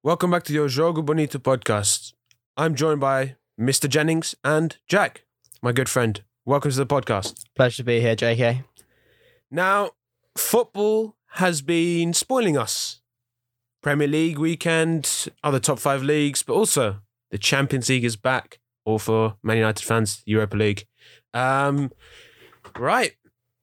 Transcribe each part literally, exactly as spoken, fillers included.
Welcome back to your Jogo Bonito podcast. I'm joined by Mister Jennings and Jack, my good friend. Welcome to the podcast. Pleasure to be here, J K. Now, football has been spoiling us. Premier League weekend, other top five leagues, but also the Champions League is back, or for Man United fans, Europa League. Um, right.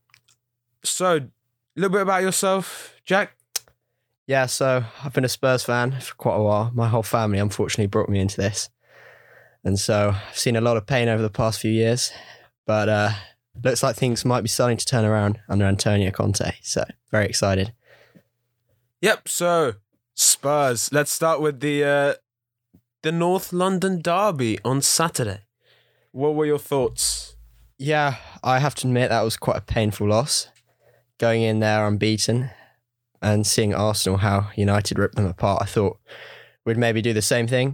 So, a little bit about yourself, Jack. Yeah, so I've been a Spurs fan for quite a while. My whole family, unfortunately, brought me into this. And so I've seen a lot of pain over the past few years. But uh, looks like things might be starting to turn around under Antonio Conte. So very excited. Yep, so Spurs. Let's start with the uh, the North London derby on Saturday. What were your thoughts? Yeah, I have to admit that was quite a painful loss. Going in there unbeaten and seeing Arsenal, how United ripped them apart, I thought we'd maybe do the same thing.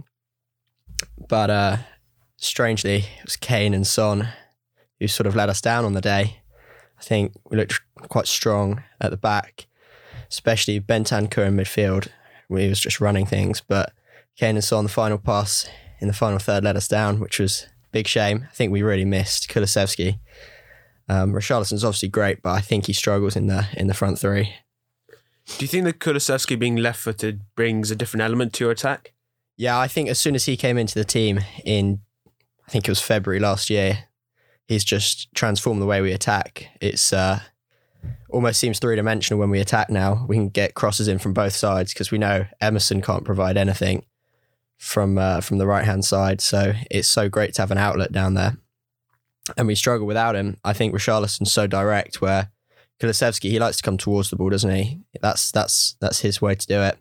But uh, strangely, it was Kane and Son who sort of let us down on the day. I think we looked quite strong at the back, especially Bentancur in midfield, where he was just running things. But Kane and Son, the final pass in the final third, let us down, which was a big shame. I think we really missed Kulusevski. Um, Richarlison's obviously great, but I think he struggles in the in the front three. Do you think that Kulusevski being left-footed brings a different element to your attack? Yeah, I think as soon as he came into the team in, I think it was February last year, he's just transformed the way we attack. It's uh, almost seems three-dimensional when we attack now. We can get crosses in from both sides because we know Emerson can't provide anything from uh, from the right-hand side. So it's so great to have an outlet down there. And we struggle without him. I think Richarlison's so direct where Kulusevski, he likes to come towards the ball, doesn't he? That's that's that's his way to do it.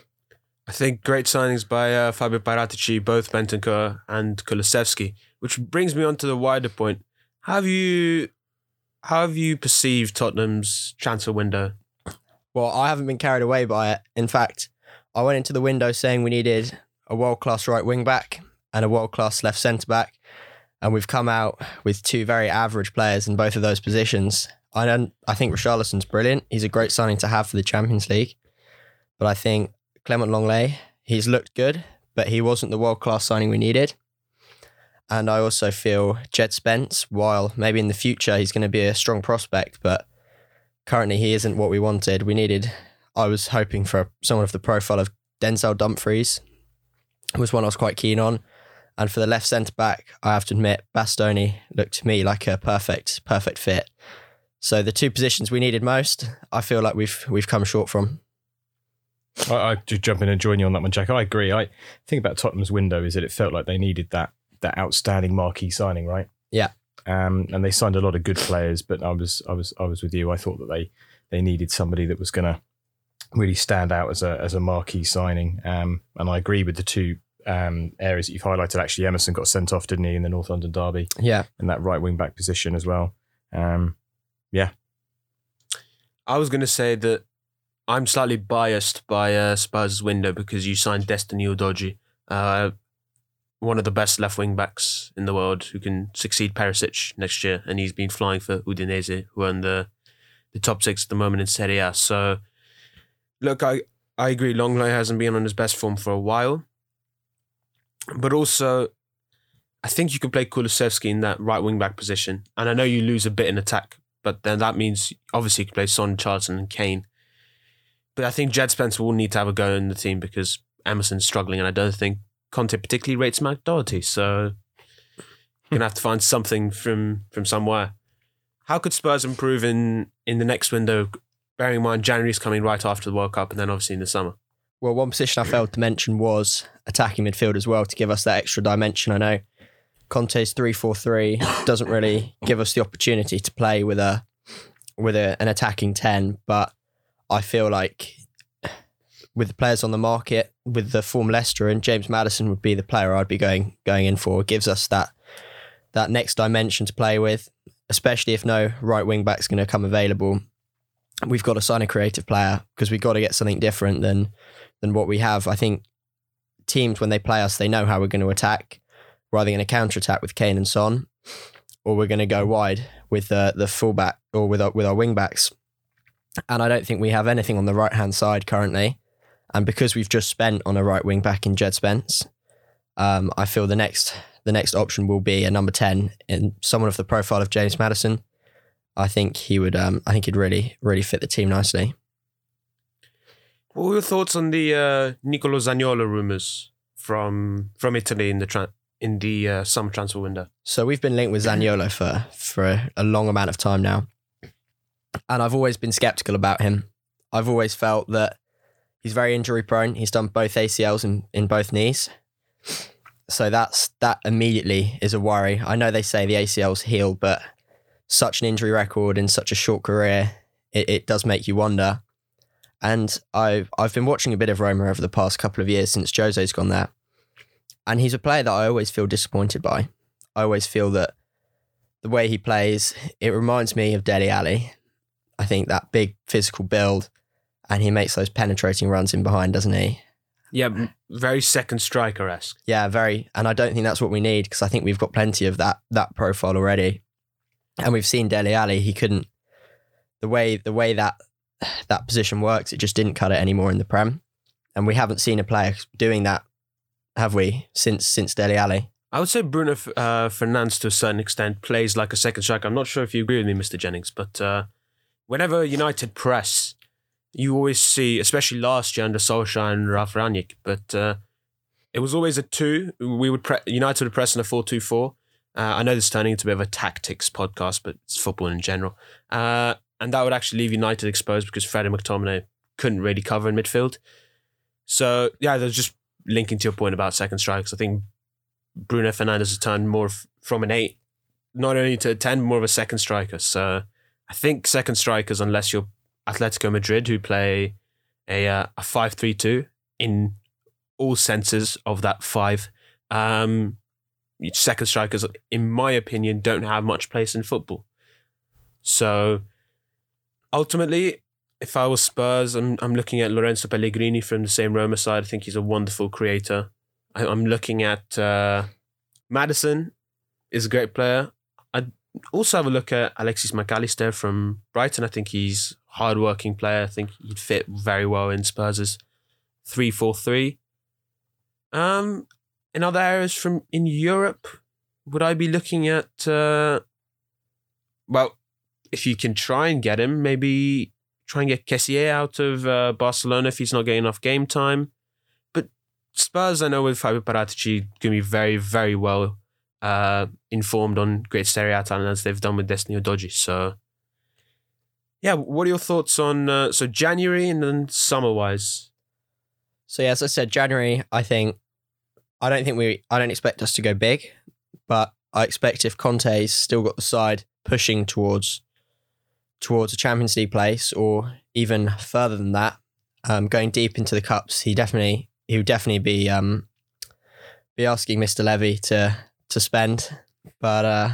I think great signings by uh, Fabio Paratici, both Bentancur and Kulusevski, which brings me on to the wider point. Have you, how have you perceived Tottenham's transfer window? Well, I haven't been carried away by it. In fact, I went into the window saying we needed a world-class right wing-back and a world-class left centre-back, and we've come out with two very average players in both of those positions. I don't. I think Richarlison's brilliant. He's a great signing to have for the Champions League. But I think Clement Lenglet, he's looked good, but he wasn't the world-class signing we needed. And I also feel Jed Spence, while maybe in the future he's going to be a strong prospect, but currently he isn't what we wanted. We needed, I was hoping for someone of the profile of Denzel Dumfries, who was one I was quite keen on. And for the left centre-back, I have to admit, Bastoni looked to me like a perfect, perfect fit. So the two positions we needed most, I feel like we've we've come short from. I, I just jump in and join you on that one, Jack. I agree. I think about Tottenham's window is that it felt like they needed that that outstanding marquee signing, right? Yeah. Um, and they signed a lot of good players, but I was I was I was with you. I thought that they they needed somebody that was going to really stand out as a as a marquee signing. Um, and I agree with the two um, areas that you've highlighted. Actually, Emerson got sent off, didn't he, in the North London derby? Yeah. In that right wing back position as well. Um, Yeah. I was going to say that I'm slightly biased by uh, Spurs' window because you signed Destiny Udogie, uh, one of the best left wing backs in the world who can succeed Perisic next year, and he's been flying for Udinese, who are in the, the top six at the moment in Serie A. So, look, I, I agree, Lenglet hasn't been on his best form for a while, but also I think you can play Kulusevski in that right wing back position, and I know you lose a bit in attack, but then that means obviously you can play Son, Charlton and Kane. But I think Jed Spence will need to have a go in the team because Emerson's struggling, and I don't think Conte particularly rates Matt Doherty. So you're going to have to find something from, from somewhere. How could Spurs improve in, in the next window, bearing in mind January's coming right after the World Cup and then obviously in the summer? Well, one position I failed to mention was attacking midfield as well to give us that extra dimension. I know Conte's three four three doesn't really give us the opportunity to play with a with a, an attacking ten, but I feel like with the players on the market, with the form Leicester and James Maddison would be the player I'd be going going in for. It gives us that that next dimension to play with, especially if no right wing back's going to come available. We've got to sign a creative player because we've got to get something different than than what we have. I think teams, when they play us, they know how we're going to attack. We're either going to counter-attack with Kane and Son, or we're going to go wide with uh, the fullback or with our, with our wing backs. And I don't think we have anything on the right-hand side currently. And because we've just spent on a right wing back in Jed Spence, um, I feel the next the next option will be a number ten in someone of the profile of James Maddison. I think he would. Um, I think he'd really really fit the team nicely. What were your thoughts on the uh, Nicolo Zaniolo rumours from from Italy in the tra- in the uh, summer transfer window? So we've been linked with Zaniolo for for a, a long amount of time now, and I've always been sceptical about him. I've always felt that he's very injury prone. He's done both A C Ls in, in both knees, so that's that immediately is a worry. I know they say the A C L's healed, but such an injury record in such a short career, it, it does make you wonder. And I've, I've been watching a bit of Roma over the past couple of years since Jose's gone there. And he's a player that I always feel disappointed by. I always feel that the way he plays, it reminds me of Dele Alli. I think that big physical build, and he makes those penetrating runs in behind, doesn't he? Yeah, very second striker-esque. Yeah, very. And I don't think that's what we need, because I think we've got plenty of that that profile already. And we've seen Dele Alli, he couldn't, the way the way that that position works, it just didn't cut it anymore in the Prem. And we haven't seen a player doing that, have we, since since Dele Alli? I would say Bruno uh, Fernandes, to a certain extent, plays like a second striker. I'm not sure if you agree with me, Mister Jennings, but uh, whenever United press, you always see, especially last year under Solskjaer and Ralf Rangnick, but uh, it was always a two. We would pre- United would press in a four two four. Uh, I know this is turning into a bit of a tactics podcast, but it's football in general. Uh, and that would actually leave United exposed because Freddie McTominay couldn't really cover in midfield. So, yeah, there's just linking to your point about second strikers. I think Bruno Fernandes has turned more f- from an eight, not only to a ten, more of a second striker. So I think second strikers, unless you're Atletico Madrid, who play a uh, a five three two in all senses of that five, um, second strikers, in my opinion, don't have much place in football. So ultimately, if I was Spurs, I'm I'm looking at Lorenzo Pellegrini from the same Roma side. I think he's a wonderful creator. I, I'm looking at uh, Maddison, is a great player. I'd also have a look at Alexis McAllister from Brighton. I think he's a hard-working player. I think he'd fit very well in Spurs' three four three. Um, in other areas from in Europe, would I be looking at, uh, well, if you can try and get him, maybe try and get Kessié out of uh, Barcelona if he's not getting enough game time. But Spurs, I know with Fabio Paratici, going to be very, very well uh, informed on great Serie A talent as they've done with Destiny Udogie. So, yeah, what are your thoughts on uh, so January and then summer-wise? So, yeah, as I said, January, I think, I don't think we, I don't expect us to go big, but I expect if Conte's still got the side pushing towards towards a Champions League place, or even further than that, um, going deep into the cups, he definitely he would definitely be um, be asking Mister Levy to to spend. But uh,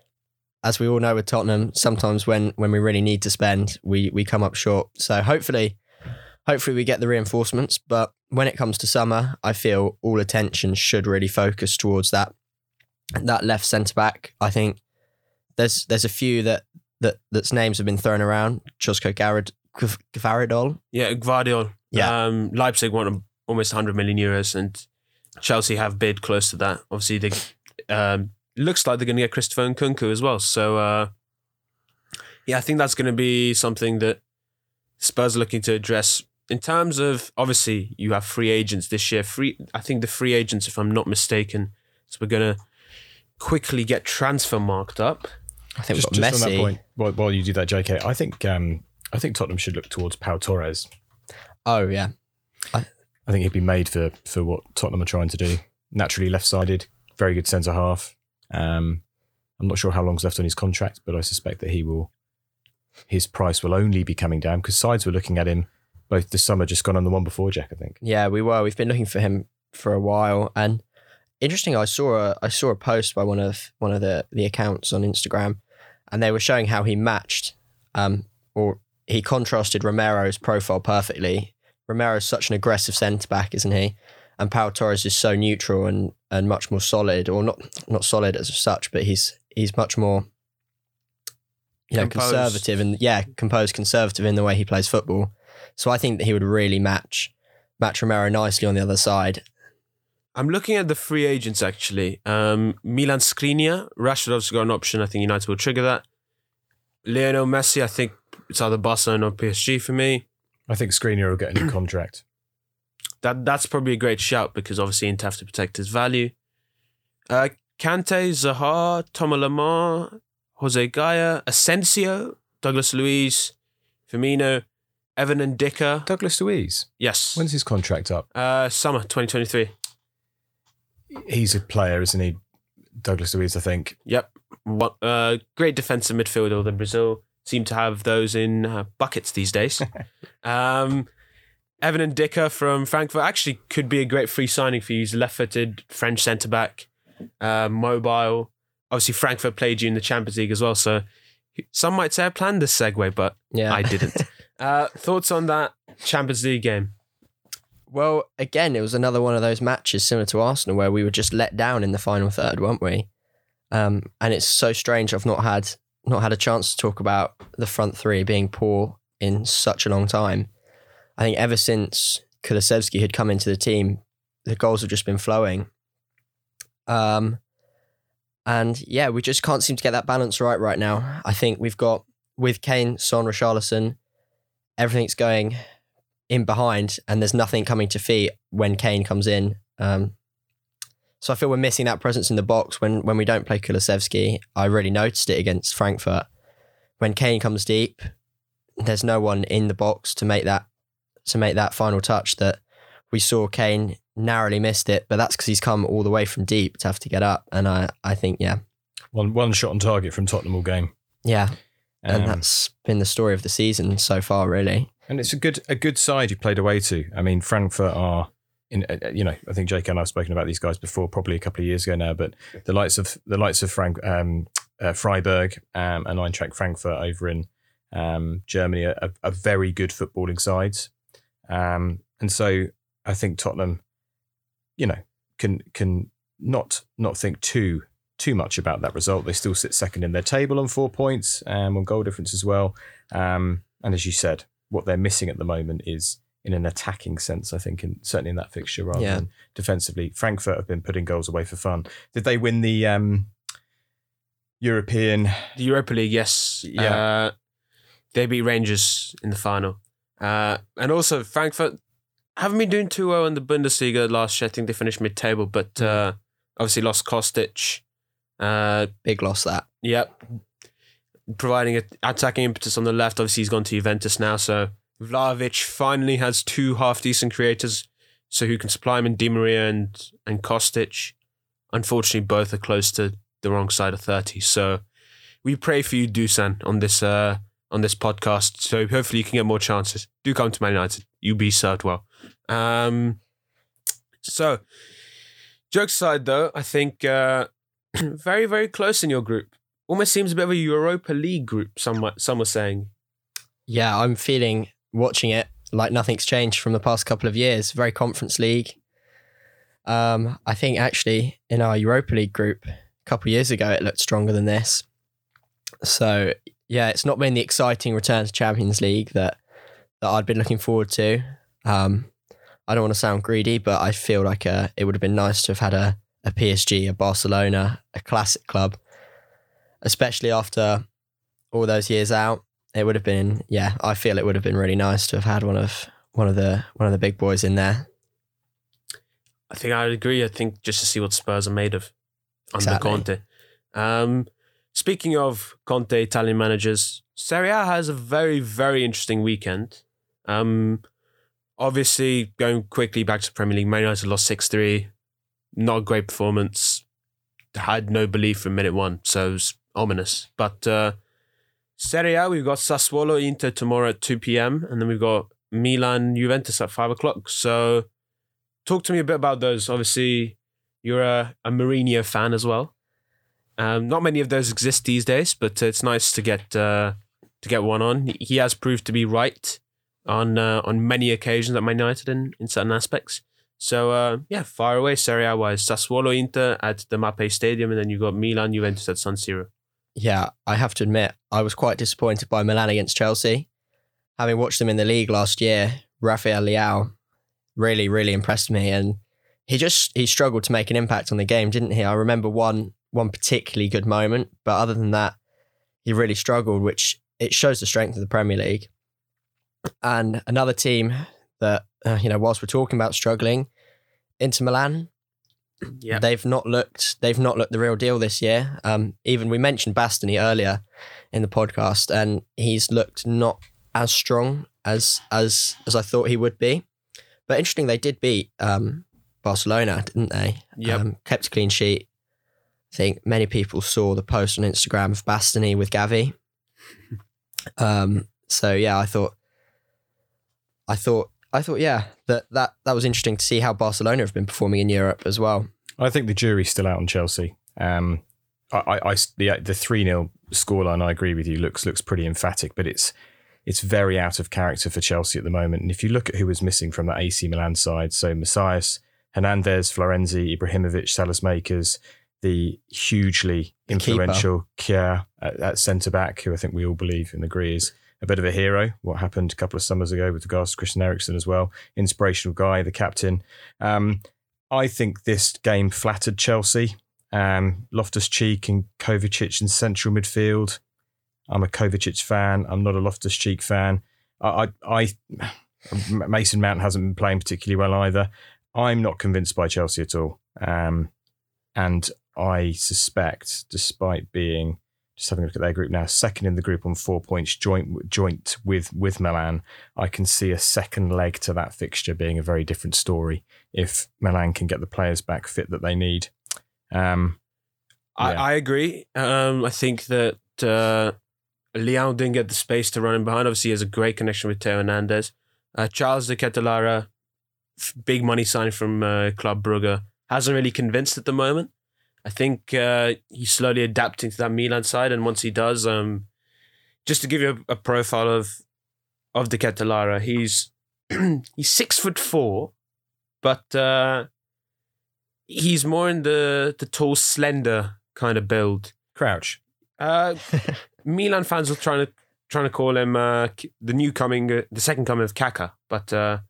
as we all know with Tottenham, sometimes when when we really need to spend, we we come up short. So hopefully, hopefully we get the reinforcements. But when it comes to summer, I feel all attention should really focus towards that that left centre back. I think there's there's a few that. That that's names have been thrown around. Josko Garad, Gvaradol. Yeah, Gvardiol. Yeah. Um, Leipzig want almost one hundred million euros, and Chelsea have bid close to that. Obviously, they um, looks like they're going to get Christopher Nkunku as well. So, uh, yeah, I think that's going to be something that Spurs are looking to address. In terms of, obviously, you have free agents this year. Free, I think the free agents, if I'm not mistaken, so we're going to quickly get transfer marked up. I think just, we've got just Messi. on that point, while, while you do that, J K, I think um, I think Tottenham should look towards Pau Torres. Oh yeah, I, I think he'd be made for for what Tottenham are trying to do. Naturally left-sided, very good centre half. Um, I'm not sure how long's left on his contract, but I suspect that he will. His price will only be coming down because sides were looking at him both this summer, just gone on the one before, Jack. I think. Yeah, we were. We've been looking for him for a while, and interesting. I saw a I saw a post by one of one of the the accounts on Instagram. And they were showing how he matched, um, or he contrasted Romero's profile perfectly. Romero's such an aggressive centre-back, isn't he? And Pau Torres is so neutral and, and much more solid, or not not solid as such, but he's he's much more, you know, Composed. conservative and yeah, composed, conservative in the way he plays football. So I think that he would really match match Romero nicely on the other side. I'm looking at the free agents, actually. Um, Milan Skriniar, Rashford obviously got an option. I think United will trigger that. Lionel Messi, I think it's either Barcelona or P S G for me. I think Skriniar will get a new contract. That That's probably a great shout because obviously Inter have to protect his value. Uh, Kante, Zaha, Thomas Lemar, Jose Gaya, Asensio, Douglas Luiz, Firmino, Evan and Dicker. Douglas Luiz? Yes. When's his contract up? Uh, summer twenty twenty-three. He's a player, isn't he? Douglas Luiz, I think. Yep. What, uh, great defensive midfielder, although Brazil seem to have those in uh, buckets these days. um, Evan and Dicker from Frankfurt actually could be a great free signing for you. He's a left-footed French centre-back, uh, mobile. Obviously, Frankfurt played you in the Champions League as well, so some might say I planned this segue, but Yeah. I didn't. uh, thoughts on that Champions League game? Well, again, it was another one of those matches similar to Arsenal where we were just let down in the final third, weren't we? Um, and it's so strange I've not had not had a chance to talk about the front three being poor in such a long time. I think ever since Kulusevski had come into the team, the goals have just been flowing. Um, and yeah, we just can't seem to get that balance right right now. I think we've got, with Kane, Son, Richarlison, everything's going in behind and there's nothing coming to feet when Kane comes in. Um, so I feel we're missing that presence in the box when, when we don't play Kulusevski. I really noticed it against Frankfurt. When Kane comes deep, there's no one in the box to make that to make that final touch that we saw. Kane narrowly missed it, but that's because he's come all the way from deep to have to get up. And I, I think, yeah. One one shot on target from Tottenham all game. Yeah. Um, And that's been the story of the season so far, really. And it's a good a good side you played away to. I mean, Frankfurt are, in uh, you know, I think Jake and I have spoken about these guys before, probably a couple of years ago now. But the likes of the likes of Frank um, uh, Freiburg um, and Eintracht Frankfurt over in um, Germany are, are, are very good footballing sides. Um, and so I think Tottenham, you know, can can not not think too too much about that result. They still sit second in their table on four points um, on goal difference as well. Um, and as you said, what they're missing at the moment is in an attacking sense, I think, in, certainly in that fixture rather Yeah. than defensively. Frankfurt have been putting goals away for fun. Did they win the um, European? The Europa League, yes. Yeah. Uh, they beat Rangers in the final. Uh, and also, Frankfurt haven't been doing too well in the Bundesliga last year. I think they finished mid-table, but uh, obviously lost Kostic. Uh, Big loss, that. Yep. Providing an attacking impetus on the left. Obviously, he's gone to Juventus now. So Vlahovic finally has two half-decent creators, so who can supply him in Di Maria and, and Kostic. Unfortunately, both are close to the wrong side of thirty. So we pray for you, Dusan, on this uh, on this podcast. So hopefully you can get more chances. Do come to Man United. You'll be served well. Um, so, jokes aside, though, I think uh, very, very close in your group. Almost seems a bit of a Europa League group, some, might- some were saying. Yeah, I'm feeling, watching it, like nothing's changed from the past couple of years. Very Conference League. Um, I think actually in our Europa League group a couple of years ago, it looked stronger than this. So yeah, it's not been the exciting return to Champions League that that I'd been looking forward to. Um, I don't want to sound greedy, but I feel like uh, it would have been nice to have had a, a P S G, a Barcelona, a classic club, especially after all those years out. It would have been, yeah, I feel it would have been really nice to have had one of one of the one of the big boys in there. I think I'd agree. I think just to see what Spurs are made of under Exactly. Conte. Um, speaking of Conte, Italian managers, Serie A has a very, very interesting weekend. Um, obviously, going quickly back to the Premier League, Man United lost six three. Not a great performance. Had no belief from minute one, so it was ominous. But uh, Serie A, we've got Sassuolo Inter tomorrow at two p.m. and then we've got Milan Juventus at five o'clock. So talk to me a bit about those. Obviously, you're a, a Mourinho fan as well. Um, not many of those exist these days, but it's nice to get uh, to get one on. He has proved to be right on uh, on many occasions at Man United in, in certain aspects. So uh, yeah, far away Serie A wise, Sassuolo Inter at the Mapei Stadium, and then you got Milan Juventus at San Siro. Yeah, I have to admit, I was quite disappointed by Milan against Chelsea. Having watched them in the league last year, Rafael Leao really, really impressed me. And he just, he struggled to make an impact on the game, didn't he? I remember one, one particularly good moment, but other than that, he really struggled, which it shows the strength of the Premier League. And another team that, uh, you know, whilst we're talking about struggling, Inter Milan, Yeah. they've not looked, they've not looked the real deal this year. Um, even we mentioned Bastoni earlier in the podcast, and he's looked not as strong as as as I thought he would be. But interesting, they did beat um, Barcelona, didn't they? Yep. Um, kept a clean sheet. I think many people saw the post on Instagram of Bastoni with Gavi. Um, so yeah, I thought, I thought, I thought, yeah, that, that that was interesting to see how Barcelona have been performing in Europe as well. I think the jury's still out on Chelsea. Um, I, I, I the the three nil scoreline, I agree with you, looks looks pretty emphatic, but it's it's very out of character for Chelsea at the moment. And if you look at who was missing from that A C Milan side, so Messias, Hernandez, Florenzi, Ibrahimovic, Salas-Makers, the hugely The influential Kjaer at, at centre-back, who I think we all believe and agree is a bit of a hero. What happened a couple of summers ago with regards to Christian Eriksen as well. Inspirational guy, the captain. Um, I think this game flattered Chelsea. Um, Loftus-Cheek and Kovacic in central midfield. I'm a Kovacic fan. I'm not a Loftus-Cheek fan. I, I, I Mason Mount hasn't been playing particularly well either. I'm not convinced by Chelsea at all. Um, and I suspect, despite being, just having a look at their group now, second in the group on four points, joint joint with, with Milan, I can see a second leg to that fixture being a very different story if Milan can get the players back fit that they need. Um, I, yeah. I agree. Um, I think that uh, Leão didn't get the space to run in behind. Obviously, he has a great connection with Theo Hernandez. Uh, Charles de Ketelaere, f- big money signing from uh, Club Brugge, hasn't really convinced at the moment. I think uh, he's slowly adapting to that Milan side, and once he does, um, just to give you a, a profile of of de Ketelaere, he's he's six foot four, but uh, he's more in the the tall, slender kind of build. Crouch. Uh, Milan fans are trying to trying to call him uh, the new coming, uh, the second coming of Kaka, but uh,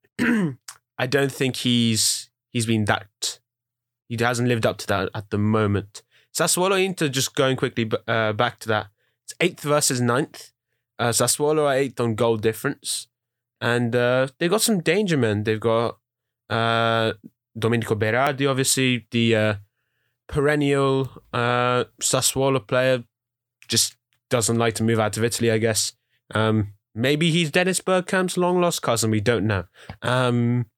I don't think he's he's been that. He hasn't lived up to that at the moment. Sassuolo Inter, just going quickly uh, back to that. It's eighth versus ninth. Uh, Sassuolo are eighth on goal difference, and uh, they've got some danger men. They've got uh, Domenico Berardi, obviously the uh, perennial uh, Sassuolo player, just doesn't like to move out of Italy, I guess. Um, maybe he's Dennis Bergkamp's long lost cousin. We don't know. Um,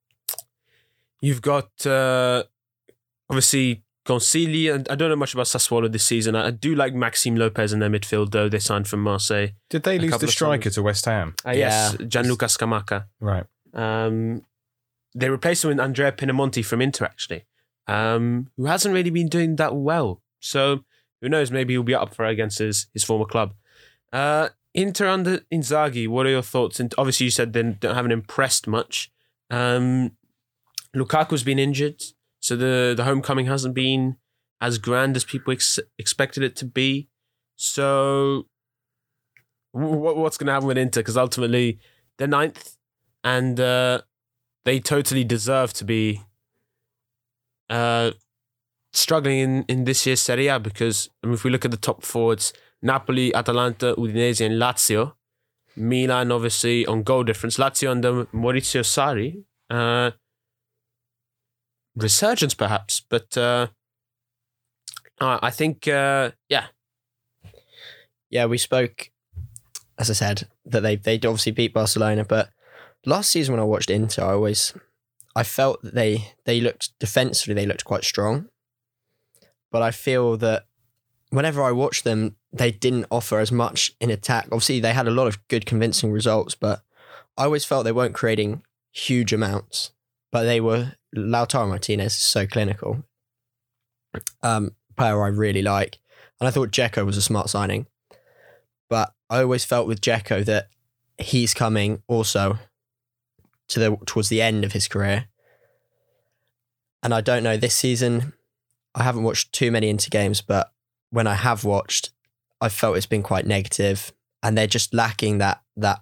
you've got. Uh, Obviously, Consigli, and I don't know much about Sassuolo this season. I do like Maxime Lopez in their midfield, though. They signed from Marseille. Did they A lose couple the of striker summers. to West Ham? Uh, yes, Yeah. Gianluca Scamacca. Right. Um, they replaced him with Andrea Pinamonti from Inter, actually, um, who hasn't really been doing that well. So who knows? Maybe he'll be up for it against his, his former club. Uh, Inter under Inzaghi, what are your thoughts? And obviously, you said they don't- haven't impressed much. Um, Lukaku's been injured. So the, the homecoming hasn't been as grand as people ex- expected it to be. So w- what's going to happen with Inter? Because ultimately they're ninth, and uh, they totally deserve to be uh, struggling in, in this year's Serie A. Because I mean, if we look at the top forwards, Napoli, Atalanta, Udinese, and Lazio. Milan, obviously, on goal difference. Lazio under Maurizio Sarri. Uh, resurgence perhaps, but uh, uh, I think uh, yeah Yeah, we spoke, as I said, that they they obviously beat Barcelona, but last season when I watched Inter, I always I felt that they they looked defensively, they looked quite strong, but I feel that whenever I watched them, they didn't offer as much in attack. Obviously, they had a lot of good, convincing results, but I always felt they weren't creating huge amounts. But they were. Lautaro Martinez is so clinical. Um, player I really like. And I thought Dzeko was a smart signing. But I always felt with Dzeko that he's coming also to the towards the end of his career. And I don't know, this season, I haven't watched too many Inter games, but when I have watched, I felt it's been quite negative, and they're just lacking that that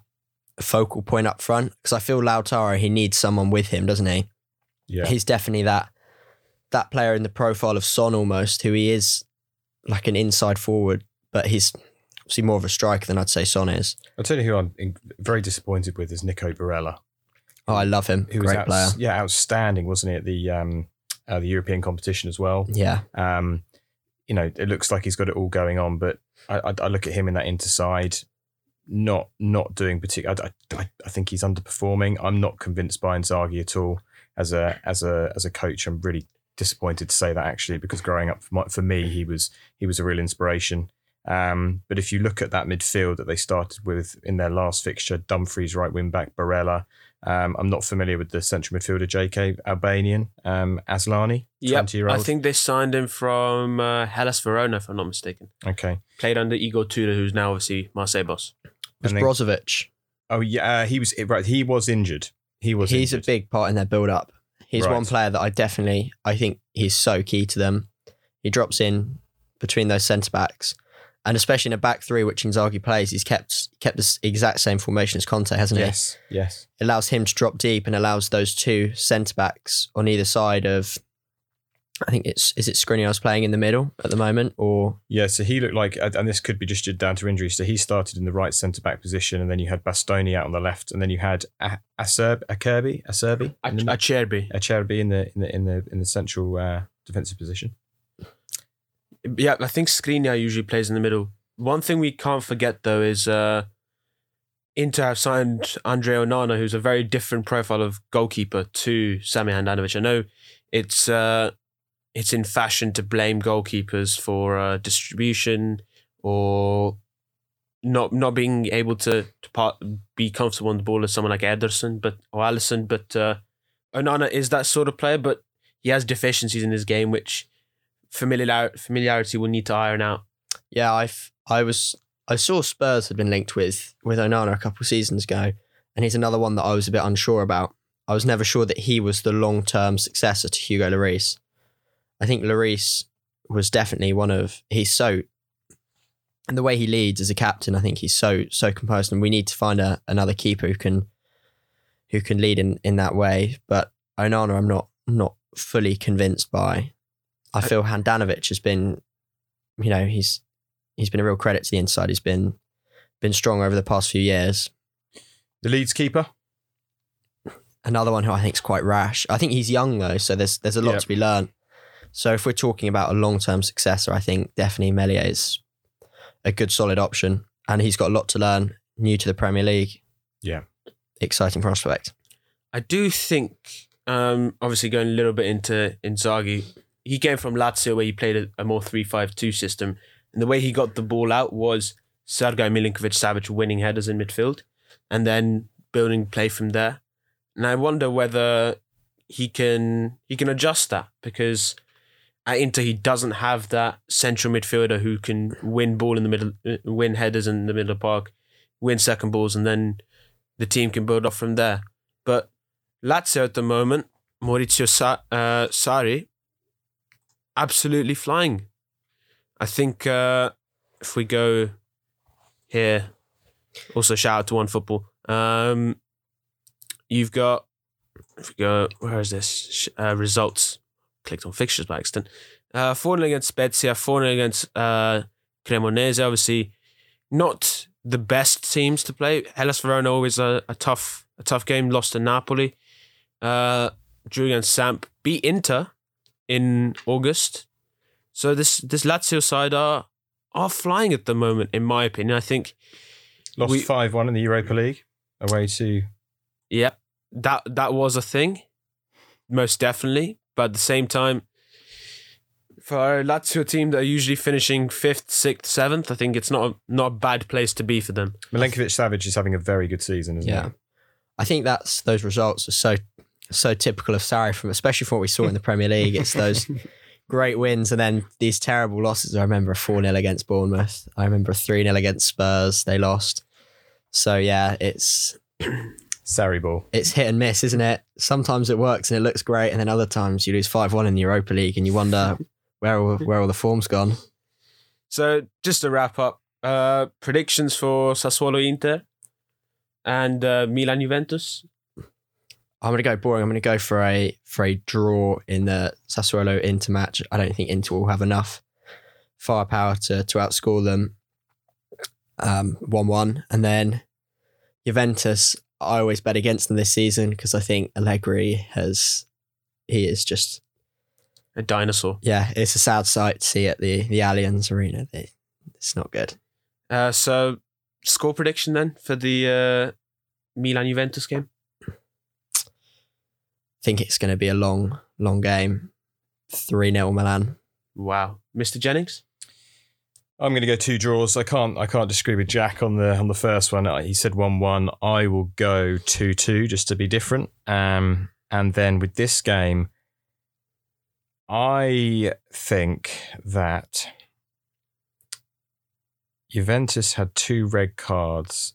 focal point up front, because I feel Lautaro, he needs someone with him, doesn't he? Yeah. He's definitely that that player in the profile of Son almost, who he is like an inside forward, but he's obviously more of a striker than I'd say Son is. I'll tell you who I'm in- very disappointed with is Nico Barella. Oh, I love him. Who Great was outs- player. Yeah, outstanding, wasn't he, at the um, uh, the European competition as well? Yeah. Um, you know, it looks like he's got it all going on, but I, I, I look at him in that interside, not not doing particular. I, I, I think he's underperforming. I'm not convinced by Inzaghi at all as a as a as a coach. I'm really disappointed to say that actually, because growing up for, my, for me, he was he was a real inspiration. Um, but if you look at that midfield that they started with in their last fixture, Dumfries right wing back, Barella. Um, I'm not familiar with the central midfielder J K Albanian, um, Aslani, Yep, twenty year old. I think they signed him from uh, Hellas Verona, if I'm not mistaken. Okay. Played under Igor Tudor, who's now obviously Marseille boss. Was And then- Brozovic. Oh yeah, uh, he was right. He was injured. He was. He's injured. a big part in their build up. He's Right. one player that I definitely, I think he's so key to them. He drops in between those centre backs, and especially in a back three, which Inzaghi plays, he's kept kept the exact same formation as Conte, hasn't he? Yes. Yes. It allows him to drop deep and allows those two centre backs on either side of. I think it's is it Skriniar's playing in the middle at the moment, or Yeah. So he looked like, and this could be just down to injury. So he started in the right centre back position, and then you had Bastoni out on the left, and then you had A- Acerbi, Acerbi, Acerbi, A- Acerbi. Acerbi in the in the in the in the central uh, defensive position. Yeah, I think Skriniar usually plays in the middle. One thing we can't forget, though, is uh, Inter have signed Andre Onana, who's a very different profile of goalkeeper to Sami Handanovic. I know it's uh, it's in fashion to blame goalkeepers for uh, distribution or not not being able to, to part, be comfortable on the ball as someone like Ederson but or Alisson, but uh, Onana is that sort of player, but he has deficiencies in his game, which familiar familiarity will need to iron out. yeah, I I was I saw Spurs had been linked with with Onana a couple of seasons ago, and he's another one that I was a bit unsure about. I was never sure that he was the long term successor to Hugo Lloris. I think Lloris was definitely one of he's so, and the way he leads as a captain, I think he's so so composed, and we need to find a, another keeper who can who can lead in, in that way. But Onana, I'm not not fully convinced by. I feel Handanovic has been, you know, he's he's been a real credit to the inside. He's been been strong over the past few years. The Leeds keeper. Another one who I think is quite rash. I think he's young though, so there's there's a lot Yep. to be learned. So if we're talking about a long term successor, I think definitely Meslier is a good solid option, and he's got a lot to learn. New to the Premier League, Yeah. exciting prospect. I do think, um, obviously going a little bit into Inzaghi, he came from Lazio where he played a, a more three five two system. And the way he got the ball out was Sergej Milinkovic-Savic winning headers in midfield and then building play from there. And I wonder whether he can he can adjust that, because at Inter he doesn't have that central midfielder who can win ball in the middle, uh, win headers in the middle of the park, win second balls, and then the team can build off from there. But Lazio at the moment, Maurizio Sa- uh, Sarri, absolutely flying. I think uh, if we go here, also shout out to OneFootball. Um, you've got, if we go, where is this? Uh, results. Clicked on fixtures by accident. Uh, four nil against Spezia, four nil against uh, Cremonese. Obviously, not the best teams to play. Hellas Verona always a, a tough a tough game. Lost to Napoli. Uh, drew against Samp. Beat Inter in August. So this this Lazio side are are flying at the moment, in my opinion. I think, Lost We- five one in the Europa League away to. yeah, that that was a thing, most definitely. But at the same time, for a Lazio team that are usually finishing fifth, sixth, seventh, I think it's not a, not a bad place to be for them. Milinkovic-Savic is having a very good season, isn't Yeah, he? I think that's those results are so so typical of Sarri, from especially from what we saw in the Premier League. It's those great wins and then these terrible losses. I remember a four nil against Bournemouth. I remember a three nil against Spurs. They lost. So yeah, it's Sarri ball. it's hit and miss, isn't it? Sometimes it works and it looks great, and then other times you lose five one in the Europa League and you wonder where all, where all the form's gone. So just to wrap up, uh, predictions for Sassuolo Inter. And uh, Milan Juventus. I'm going to go boring. I'm going to go for a for a draw in the Sassuolo Inter match. I don't think Inter will have enough firepower to to outscore them. Um, one one. And then Juventus, I always bet against them this season because I think Allegri has, he is just... A dinosaur. Yeah, it's a sad sight to see at the, the Allianz Arena. It's not good. Uh, so, score prediction then for the uh, Milan-Juventus game? I think it's going to be a long, long game. three nil Milan. Wow. Mister Jennings? I'm going to go two draws. I can't I can't disagree with Jack on the on the first one. He said one one. I will go two two just to be different. Um, and then with this game, I think that Juventus had two red cards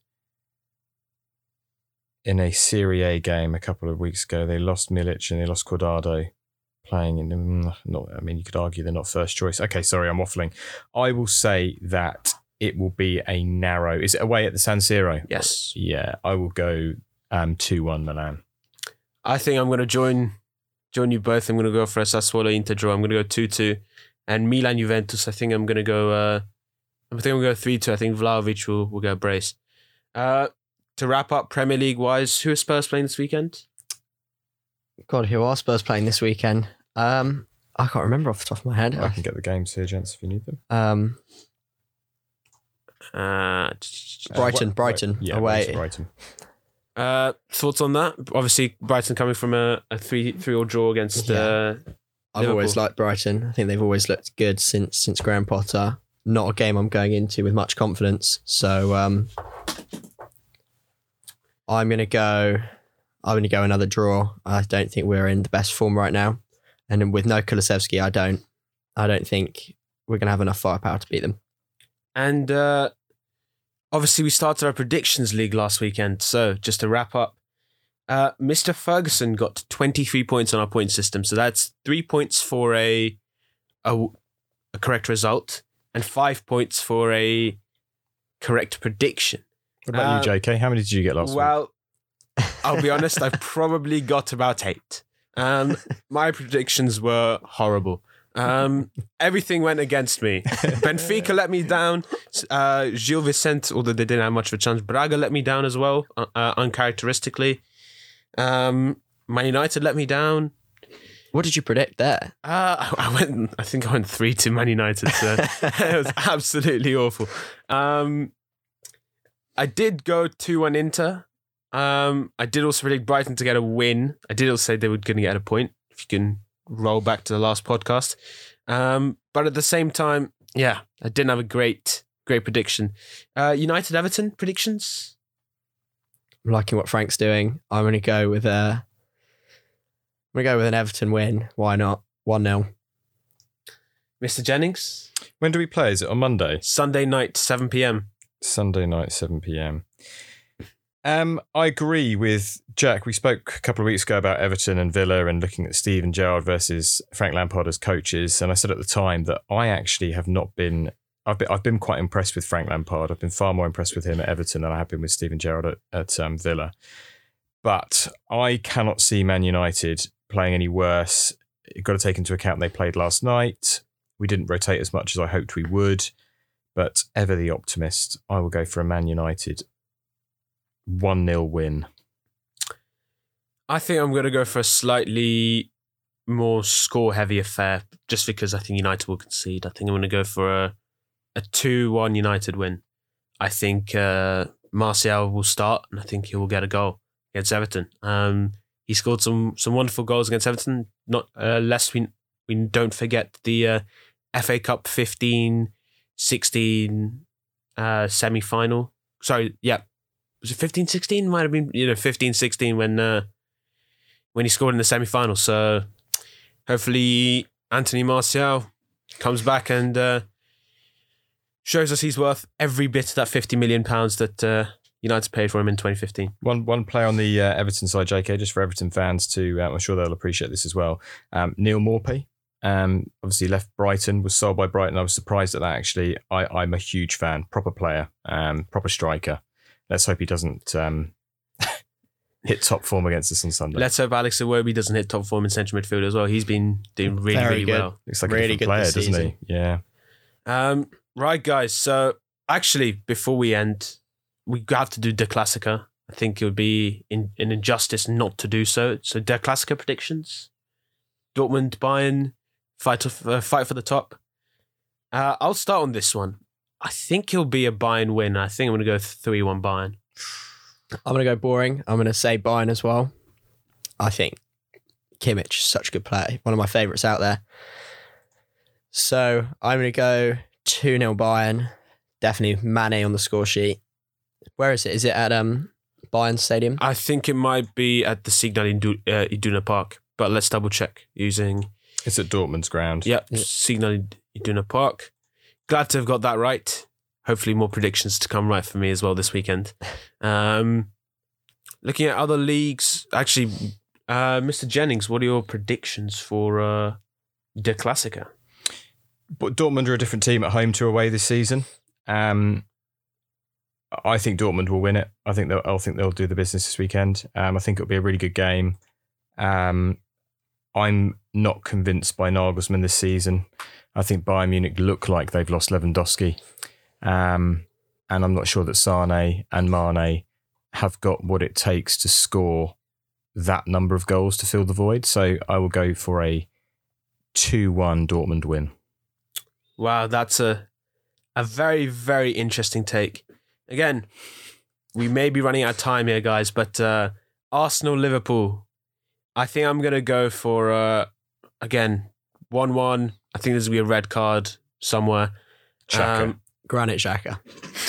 in a Serie A game a couple of weeks ago. They lost Milic and they lost Quadrado playing in them. Not, I mean, you could argue they're not first choice. Okay, sorry, I'm waffling. I will say that it will be a narrow... Is it away at the San Siro? Yes. Yeah, I will go um, two one Milan. I think I'm going to join join you both. I'm going to go for a Sassuolo Inter draw. I'm going to go two two. And Milan Juventus, I think I'm going to go... Uh, I think I'm going to go three two. I think Vlahovic will, will go brace. Uh, to wrap up Premier League wise, who is Spurs playing this weekend? God, who are Spurs playing this weekend? Um, I can't remember off the top of my head. I can get the games here, gents, if you need them. Um, Uh, Brighton, Uh, Brighton, yeah, away. Brighton. uh, thoughts on that? Obviously, Brighton coming from a, a three three all draw against. Yeah. Uh, I've Liverpool. always liked Brighton. I think they've always looked good since since Graham Potter. Not a game I'm going into with much confidence. So um, I'm going to go. I'm going to go another draw. I don't think we're in the best form right now, and then with no Kulusevski, I don't. I don't think we're going to have enough firepower to beat them. And uh, obviously, we started our predictions league last weekend. So just to wrap up, uh, Mister Ferguson got twenty-three points on our point system. So that's three points for a, a, a correct result and five points for a correct prediction. What about Uh, you, J K? How many did you get last week? Well, I'll be honest, I probably got about eight. Um, my predictions were horrible. Um, everything went against me. Benfica let me down. Uh, Gil Vicente, although they didn't have much of a chance, Braga let me down as well, uh, uh, uncharacteristically. Um, Man United let me down. What did you predict there? Uh, I went. I think I went three to Man United. So it was absolutely awful. Um, I did go two one Inter. Um, I did also predict Brighton to get a win. I did also say they were going to get a point. If you can roll back to the last podcast. Um, but at the same time, yeah, I didn't have a great, great prediction. Uh, United Everton predictions? I'm liking what Frank's doing. I'm going to go with a. I'm going to go with an Everton win. Why not? one nil. Mister Jennings? When do we play? Is it on Monday? Sunday night, seven p.m. Sunday night, seven p.m. Um, I agree with Jack. We spoke a couple of weeks ago about Everton and Villa and looking at Steven Gerrard versus Frank Lampard as coaches. And I said at the time that I actually have not been, I've been, I've been quite impressed with Frank Lampard. I've been far more impressed with him at Everton than I have been with Steven Gerrard at, at um, Villa. But I cannot see Man United playing any worse. You've got to take into account they played last night. We didn't rotate as much as I hoped we would. But ever the optimist, I will go for a Man United one nil win. I think I'm going to go for a slightly more score-heavy affair, just because I think United will concede. I think I'm going to go for a a two one United win. I think uh, Martial will start, and I think he will get a goal against Everton. Um, he scored some some wonderful goals against Everton. Not uh, lest we we don't forget the uh, F A Cup fifteen sixteen uh, semi-final. Sorry, yeah. Was it fifteen sixteen? Might have been, you know, fifteen sixteen when uh, when he scored in the semi-final. So hopefully Anthony Martial comes back and uh, shows us he's worth every bit of that fifty million pounds that uh, United paid for him in twenty fifteen. One one player on the uh, Everton side, J K, just for Everton fans to, um, I'm sure they'll appreciate this as well. Um, Neil Maupay, um, obviously left Brighton, was sold by Brighton. I was surprised at that, actually. I, I'm a huge fan, proper player, um, proper striker. Let's hope he doesn't um, hit top form against us on Sunday. Let's hope Alex Iwobi doesn't hit top form in central midfield as well. He's been doing really, Very really good. well. Looks like really a different good player, this doesn't season. he? Yeah. Um, right, guys. So actually, before we end, we have to do Der Klassiker. I think it would be in, an injustice not to do so. So Der Klassiker predictions. Dortmund, Bayern, fight, of, uh, fight for the top. Uh, I'll start on this one. I think it'll be a Bayern win. I think I'm going to go three one Bayern. I'm going to go boring. I'm going to say Bayern as well. I think Kimmich is such a good player. One of my favourites out there. So I'm going to go two nil Bayern. Definitely Mane on the score sheet. Where is it? Is it at um Bayern Stadium? I think it might be at the Signal Idu- uh, Iduna Park, but let's double check using... It's at Dortmund's ground. Yep, Signal Iduna Park. Glad to have got that right. Hopefully more predictions to come right for me as well this weekend. Um, looking at other leagues, actually, uh, Mister Jennings, what are your predictions for uh, Der Klassiker? But Dortmund are a different team at home to away this season. Um, I think Dortmund will win it. I think they'll. I think they'll do the business this weekend. Um, I think it'll be a really good game. Um, I'm not convinced by Nagelsmann this season. I think Bayern Munich look like they've lost Lewandowski, um, and I'm not sure that Sane and Mane have got what it takes to score that number of goals to fill the void. So I will go for a two one Dortmund win. Wow, that's a a very, very interesting take. Again, we may be running out of time here, guys, but uh, Arsenal-Liverpool, I think I'm going to go for, uh, again, one one. I think there's going to be a red card somewhere. Xhaka. Um, Granit Xhaka.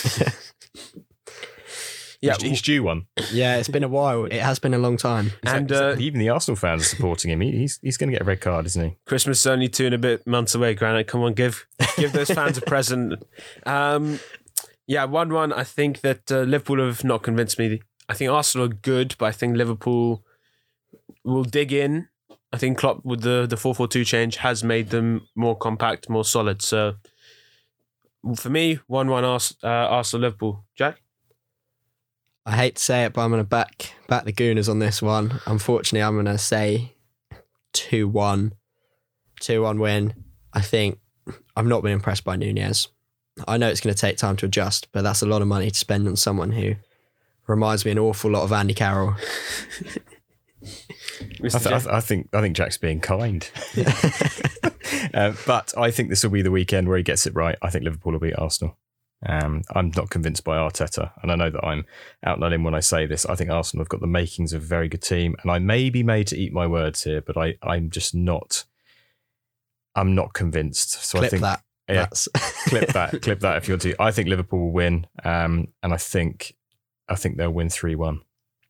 yeah, he's, he's due one. Yeah, it's been a while. It has been a long time. and Is that- uh, is that- even the Arsenal fans are supporting him. He, he's he's going to get a red card, isn't he? Christmas is only two and a bit months away, Granite. Come on, give give those fans a present. Um, yeah, one one. I think that uh, Liverpool have not convinced me. I think Arsenal are good, but I think Liverpool will dig in. I think Klopp with the the four four two change has made them more compact, more solid. So for me, one one Ars- uh, Arsenal Liverpool. Jack? I hate to say it, but I'm going to back back the Gooners on this one. Unfortunately, I'm going to say two one. two one win. I think I've not been impressed by Nunez. I know it's going to take time to adjust, but that's a lot of money to spend on someone who reminds me an awful lot of Andy Carroll. I, th- I, th- I think I think Jack's being kind, uh, but I think this will be the weekend where he gets it right. I think Liverpool will beat Arsenal. Um, I'm not convinced by Arteta, and I know that I'm out on him when I say this. I think Arsenal have got the makings of a very good team, and I may be made to eat my words here, but I, I'm just not. I'm not convinced. So Clip I think that. yeah, That's clip that, clip that if you're to. I think Liverpool will win, um, and I think I think they'll win three one.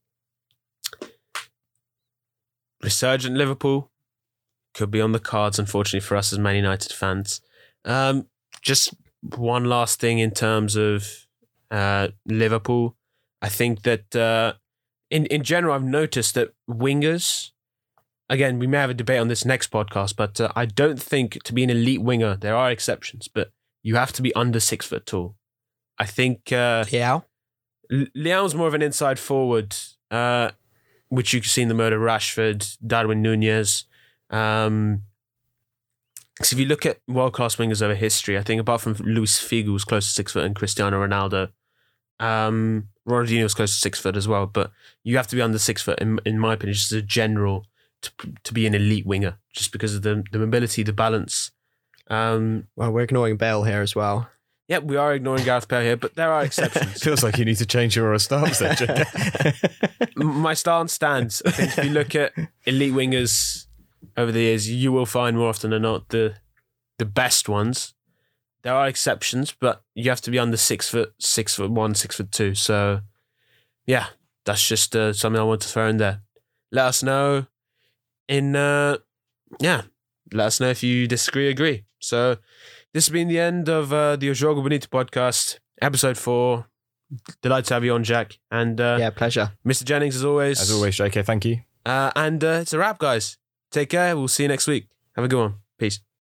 Resurgent Liverpool could be on the cards, unfortunately for us as Man United fans. Um, just one last thing in terms of uh, Liverpool. I think that uh, in, in general, I've noticed that wingers, again, we may have a debate on this next podcast, but uh, I don't think to be an elite winger, there are exceptions, but you have to be under six foot tall. I think uh, yeah. Leão's more of an inside forward, uh, which you can see in the mode of Rashford, Darwin Nunez. Um, so if you look at world-class wingers over history, I think apart from Luis Figo, who's close to six foot, and Cristiano Ronaldo, um, Ronaldinho was close to six foot as well. But you have to be under six foot, in, in my opinion, just as a general, to to be an elite winger, just because of the the mobility, the balance. Um, Well, we're ignoring Bale here as well. yeah, we are ignoring Gareth Bale here, but there are exceptions. Feels like you need to change your stance there, Jack. My stance stands. I think if you look at elite wingers over the years, you will find more often than not the the best ones. There are exceptions, but you have to be under six foot, six foot one, six foot two. So, yeah, that's just uh, something I want to throw in there. Let us know in, uh, yeah, let us know if you disagree, agree. So, this has been the end of uh, the O Jogo Bonito podcast, episode four. Delighted to have you on, Jack. And uh, Yeah, pleasure. Mister Jennings, as always. As always, J K, thank you. Uh, and uh, it's a wrap, guys. Take care. We'll see you next week. Have a good one. Peace.